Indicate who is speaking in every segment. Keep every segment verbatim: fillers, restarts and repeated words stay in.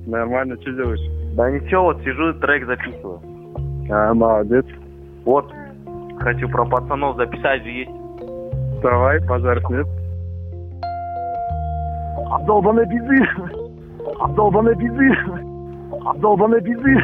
Speaker 1: Нормально, что делаешь?
Speaker 2: Да ничего, вот сижу, трек записываю.
Speaker 1: А, молодец.
Speaker 2: Вот, хочу про пацанов записать же есть.
Speaker 1: Давай, пожаров нет.
Speaker 3: Обдолбанные пизды! Обдолбанные пизды! Обдолбанные пизды!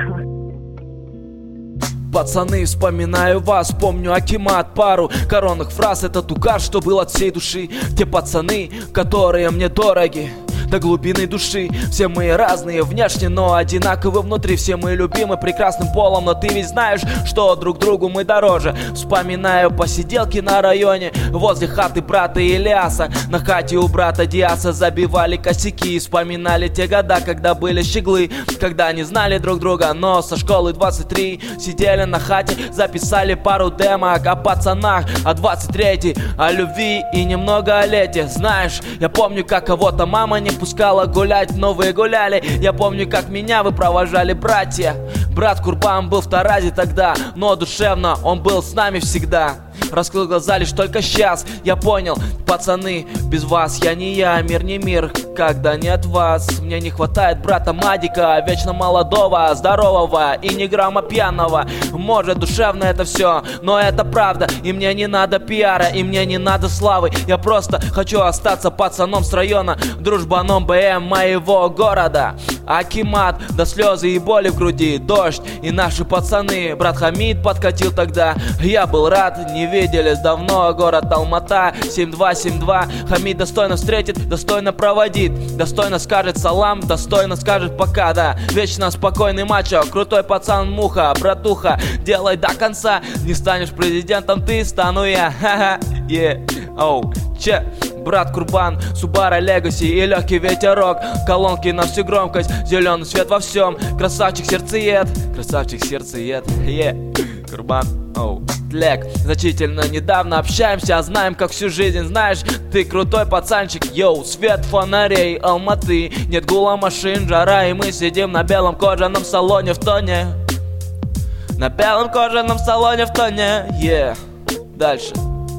Speaker 4: Пацаны, вспоминаю вас, помню Акимат, пару коронных фраз. Этот угар, что был от всей души. Те пацаны, которые мне дороги до глубины души. Все мы разные внешне, но одинаковы внутри. Все мы любимы прекрасным полом, но ты ведь знаешь, что друг другу мы дороже. Вспоминаю посиделки на районе возле хаты брата Ильяса. На хате у брата Диаса забивали косяки. Вспоминали те года, когда были щеглы, когда не знали друг друга, но со школы двадцать три сидели на хате, записали пару демок о пацанах, о двадцать третьей, о любви и немного о лете. Знаешь, я помню, как кого-то мама не пускала гулять, но вы гуляли. Я помню, как меня вы провожали, братья. Брат Курбан был в Таразе тогда, но душевно он был с нами всегда. Раскрыл глаза лишь только сейчас. Я понял, пацаны, без вас я не я, мир не мир, когда нет вас. Мне не хватает брата Мадика, вечно молодого, здорового и ни грамма пьяного. Может, душевно это все, но это правда. И мне не надо пиара, и мне не надо славы. Я просто хочу остаться пацаном с района, дружбаном БМ моего города. Акимат, до слезы и боли в груди, дождь и наши пацаны. Брат Хамид подкатил тогда, я был рад, не виделись давно. Город Алмата, семь два семь два. Хамид достойно встретит, достойно проводит, достойно скажет салам, достойно скажет пока, да. Вечно спокойный мачо, крутой пацан Муха. Братуха, делай до конца, не станешь президентом ты, стану я. Ха-ха, е, оу, че. Брат Курбан, Субара Легаси и легкий ветерок. Колонки на всю громкость, зеленый свет во всем. Красавчик сердцеед, красавчик сердцеед, е, Курбан, оу. Тлек, значительно недавно общаемся, знаем как всю жизнь. Знаешь, ты крутой пацанчик, йоу. Свет фонарей Алматы, нет гула машин, жара, и мы сидим на белом кожаном салоне в тоне. На белом кожаном салоне в тоне, е, дальше.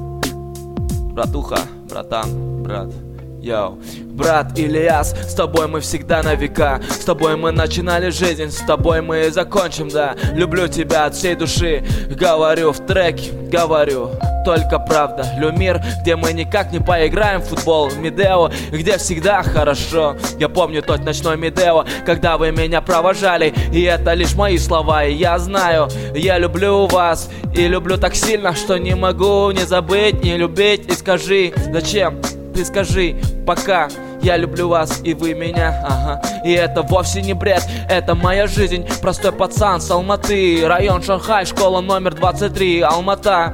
Speaker 4: Братуха, братан, брат, йоу. Брат Ильяс, с тобой мы всегда на века. С тобой мы начинали жизнь, с тобой мы и закончим, да. Люблю тебя от всей души, говорю в треке, говорю только правда. Люмир, где мы никак не поиграем в футбол. Медео, где всегда хорошо. Я помню тот ночной Медео, когда вы меня провожали. И это лишь мои слова, и я знаю, я люблю вас. И люблю так сильно, что не могу не забыть, не любить. И скажи, зачем? Ты скажи, пока. Я люблю вас, и вы меня, ага. И это вовсе не бред, это моя жизнь. Простой пацан с Алматы, район Шанхай, школа номер двадцать три, Алмата.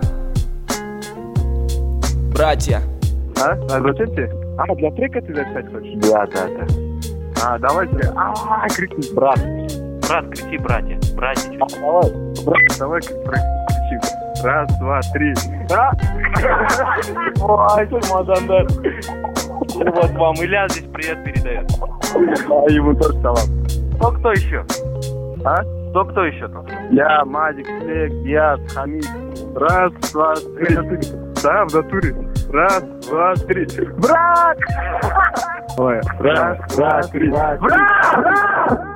Speaker 4: Братья.
Speaker 1: А? А зачем тебе? А, для трека ты записать хочешь?
Speaker 2: Да, да, да.
Speaker 1: А, давайте. А, крикни, брат.
Speaker 2: Брат, кричи, братья, братья.
Speaker 1: А, давай, брат, давай кричим. Раз, два, три. А? Ой, ты мадандар.
Speaker 2: Вот вам Илья здесь привет передает.
Speaker 1: А ему тоже салам.
Speaker 2: Кто кто еще?
Speaker 1: А?
Speaker 2: Кто кто еще тут?
Speaker 1: Я, Мадик, Тлек, Диас, Хамид. Раз, два, три. Да, в натуре. Раз, два, три. Брат! Ой, раз, два, три. Брат!